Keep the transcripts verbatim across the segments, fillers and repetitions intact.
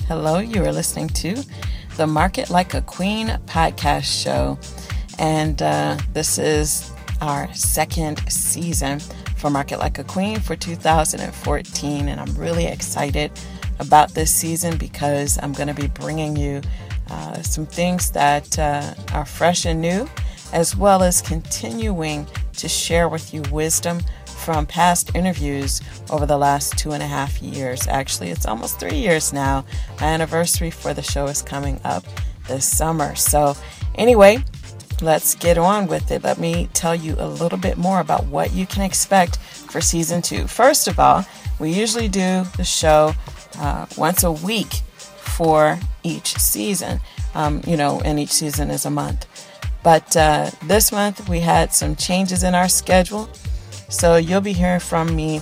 Hello, you are listening to the Market Like a Queen podcast show. And uh, this is our second season for Market Like a Queen for two thousand fourteen. And I'm really excited about this season because I'm going to be bringing you uh, some things that uh, are fresh and new, as well as continuing to share with you wisdom from past interviews over the last two and a half years. Actually, it's almost three years now. My anniversary for the show is coming up this summer. So anyway, let's get on with it. Let me tell you a little bit more about what you can expect for season two. First of all, we usually do the show uh, once a week for each season. Um, you know, and each season is a month. But uh, this month we had some changes in our schedule. So you'll be hearing from me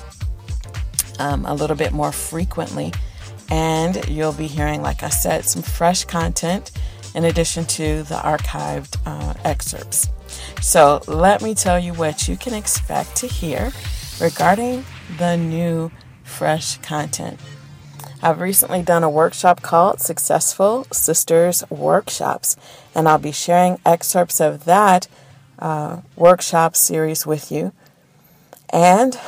um, a little bit more frequently, and you'll be hearing, like I said, some fresh content in addition to the archived uh, excerpts. So let me tell you what you can expect to hear regarding the new fresh content. I've recently done a workshop called Successful Sisters Workshops, and I'll be sharing excerpts of that uh, workshop series with you. And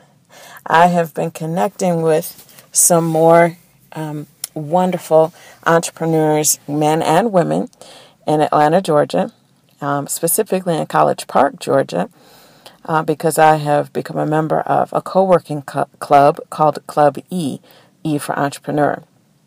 I have been connecting with some more um, wonderful entrepreneurs, men and women, in Atlanta, Georgia, um, specifically in College Park, Georgia, uh, because I have become a member of a co-working cu- club called Club E, E for Entrepreneur.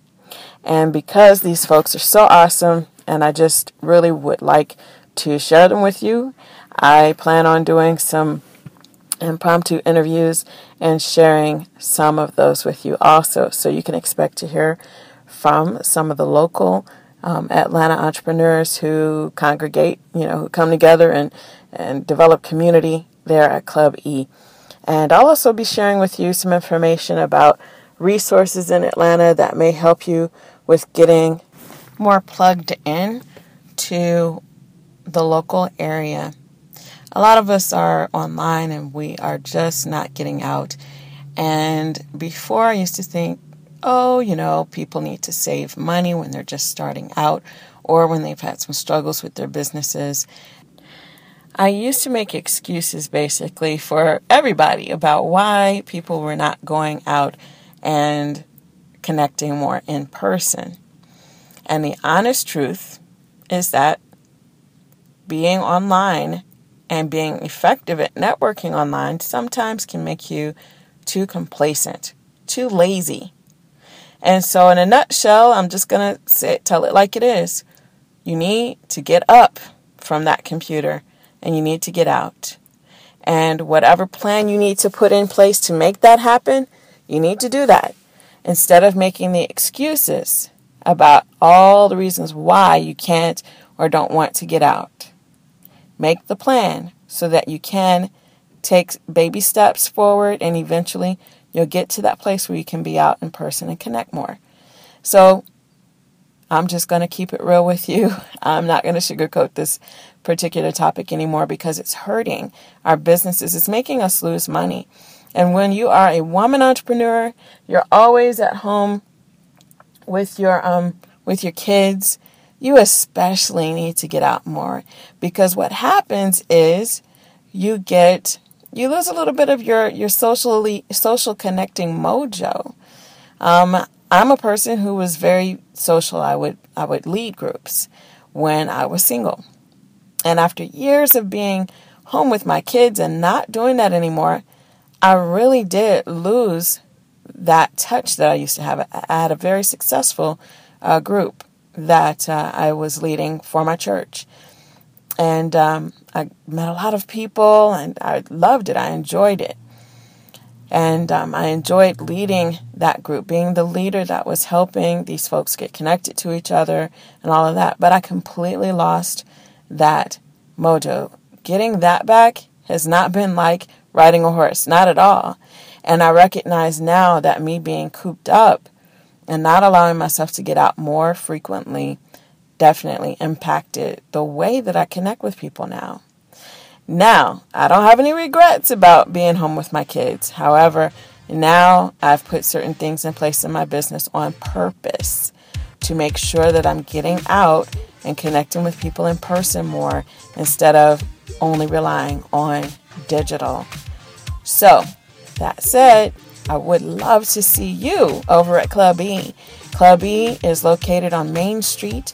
And because these folks are so awesome, and I just really would like to share them with you, I plan on doing some impromptu interviews and sharing some of those with you also. So you can expect to hear from some of the local um, Atlanta entrepreneurs who congregate, you know, who come together and, and develop community there at Club E. And I'll also be sharing with you some information about resources in Atlanta that may help you with getting more plugged in to the local area. A lot of us are online and we are just not getting out. And before I used to think, oh, you know, people need to save money when they're just starting out or when they've had some struggles with their businesses. I used to make excuses basically for everybody about why people were not going out and connecting more in person. And the honest truth is that being online and being effective at networking online sometimes can make you too complacent, too lazy. And so in a nutshell, I'm just going to say, tell it like it is. You need to get up from that computer and you need to get out. And whatever plan you need to put in place to make that happen, you need to do that. Instead of making the excuses about all the reasons why you can't or don't want to get out. Make the plan so that you can take baby steps forward and eventually you'll get to that place where you can be out in person and connect more. So I'm just going to keep it real with you. I'm not going to sugarcoat this particular topic anymore because it's hurting our businesses. It's making us lose money. And when you are a woman entrepreneur, you're always at home with your um with your kids. You especially need to get out more because what happens is you get, you lose a little bit of your, your socially, social connecting mojo. Um, I'm a person who was very social. I would, I would lead groups when I was single. And after years of being home with my kids and not doing that anymore, I really did lose that touch that I used to have. I had a very successful uh, group that uh, I was leading for my church. And um, I met a lot of people and I loved it. I enjoyed it. And um, I enjoyed leading that group, being the leader that was helping these folks get connected to each other and all of that. But I completely lost that mojo. Getting that back has not been like riding a horse, not at all. And I recognize now that me being cooped up and not allowing myself to get out more frequently definitely impacted the way that I connect with people now. Now, I don't have any regrets about being home with my kids. However, now I've put certain things in place in my business on purpose to make sure that I'm getting out and connecting with people in person more instead of only relying on digital. So, that said, I would love to see you over at Club E. Club E is located on Main Street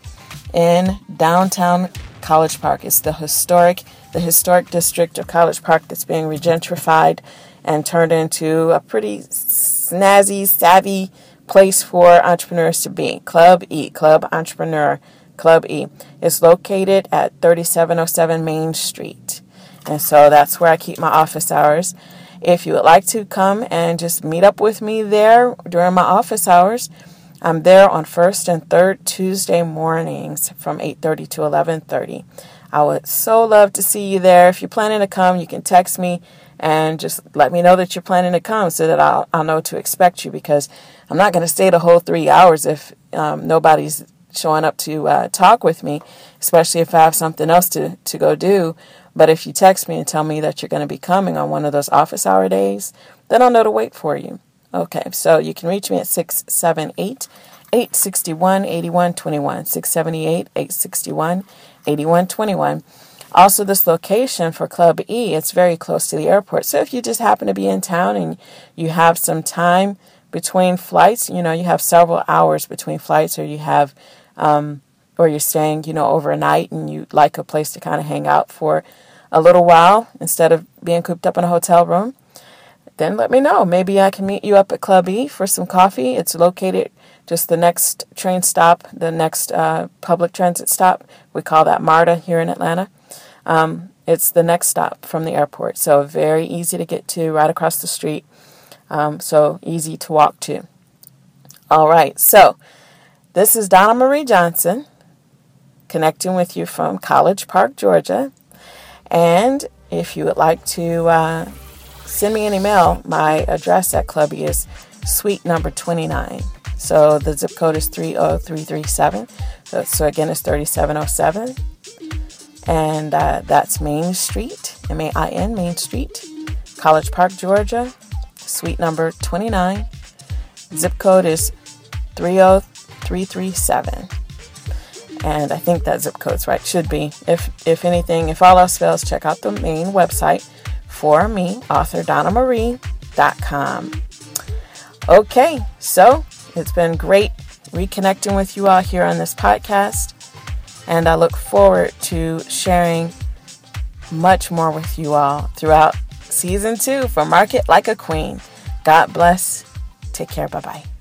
in downtown College Park. It's the historic, the historic district of College Park that's being regentrified and turned into a pretty snazzy, savvy place for entrepreneurs to be. Club E, Club Entrepreneur, Club E. It's located at thirty-seven oh seven Main Street. And so that's where I keep my office hours. If you would like to come and just meet up with me there during my office hours, I'm there on first and third Tuesday mornings from eight thirty to eleven thirty. I would so love to see you there. If you're planning to come, you can text me and just let me know that you're planning to come so that I'll, I'll know to expect you, because I'm not going to stay the whole three hours if um, nobody's showing up to uh, talk with me, especially if I have something else to, to go do. But if you text me and tell me that you're going to be coming on one of those office hour days, then I'll know to wait for you. Okay, so you can reach me at six seven eight, eight six one, eight one two one, six seven eight, eight six one, eight one two one. Also, this location for Club E, it's very close to the airport. So if you just happen to be in town and you have some time between flights, you know, you have several hours between flights, or you have, um, or you're staying, you know, overnight and you like a place to kind of hang out for a little while instead of being cooped up in a hotel room, then let me know. Maybe I can meet you up at Club E for some coffee. It's located just the next train stop, the next uh, public transit stop. We call that MARTA here in Atlanta. Um, it's the next stop from the airport. So very easy to get to, right across the street. Um, so easy to walk to. All right. So this is Donna Marie Johnson connecting with you from College Park, Georgia. And if you would like to uh, send me an email, my address at Club E is suite number twenty-nine. So the zip code is three oh three three seven. So, so again, it's thirty-seven oh seven. And uh, that's Main Street, M A I N, Main Street, College Park, Georgia, suite number twenty-nine. Zip code is three oh three three seven. And I think that zip code's right. Should be. If if anything, if all else fails, check out the main website for me, author donna marie dot com. Okay, so it's been great reconnecting with you all here on this podcast. And I look forward to sharing much more with you all throughout season two for Market Like a Queen. God bless. Take care. Bye-bye.